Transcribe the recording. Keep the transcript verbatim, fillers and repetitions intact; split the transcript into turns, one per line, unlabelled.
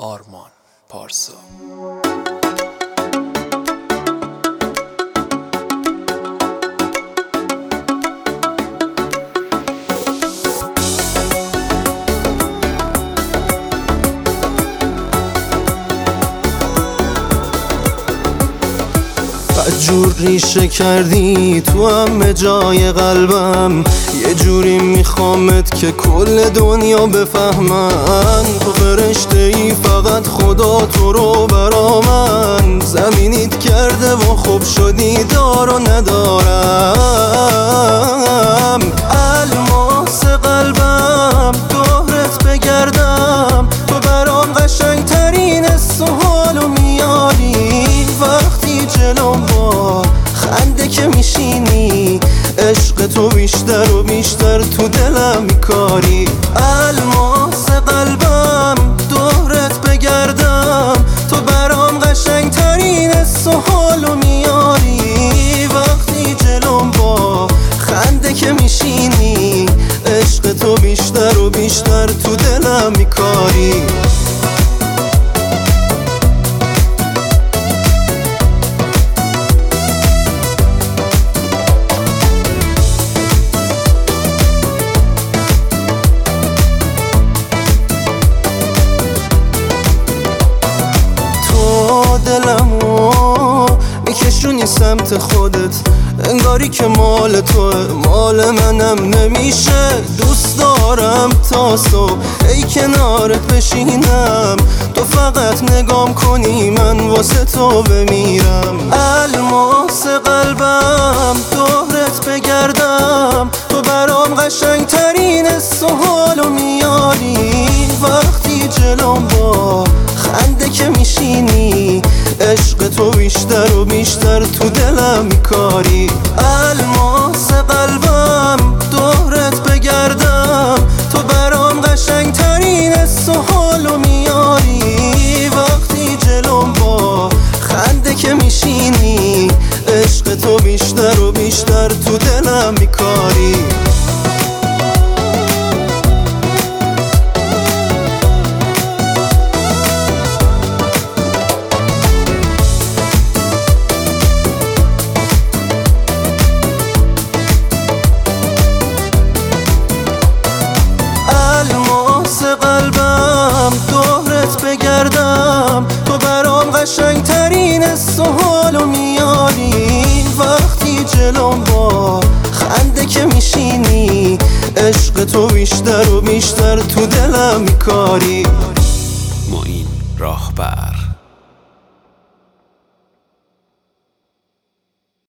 آرمان پارسا.
جور ریشه کردی تو همه جای قلبم، یه جوری میخوامت که کل دنیا بفهمن. تو فرشته ای فقط خدا تو رو برا من، زمینیت کرده و خوب شدی دار و ندارم. الماس قلبم دورت بگردم، تو برام قشنگ ترین حس و حالو میاری. وقتی جلوم با خنده که میشینی، عشق تو بیشتر و بیشتر تو دلم میکاری. الماس قلبم دورت بگردم، تو برام قشنگ ترین حس و حالو میاری. وقتی جلوم با خنده که میشینی، عشق تو بیشتر و بیشتر تو دلم میکاری. دلمو میکشونی سمت خودت، انگاری که مال توه مال منم نمیشه. دوست دارم تا صبح ای کنارت بشینم، تو فقط نگام کنی من واسه تو بمیرم. الماس قلبم دورت بگردم، تو برام قشنگ ترین حس و حالو میاری. وقتی جلوم با خنده که میشینی، عشق تو بیشتر و بیشتر تو دلم میکاری. الماس قلبم دورت بگردم، تو برام قشنگ ترین حس و حالو میاری. وقتی جلوم با خنده که میشینی، عشق تو بیشتر و بیشتر تو دلم میکاری. قلبم دورت بگردم، تو برام قشنگ ترین حس و حالو میاری. وقتی جلوم با خنده که میشینی، عشق تو بیشتر و بیشتر تو دلم میکاری.
معین راهبر.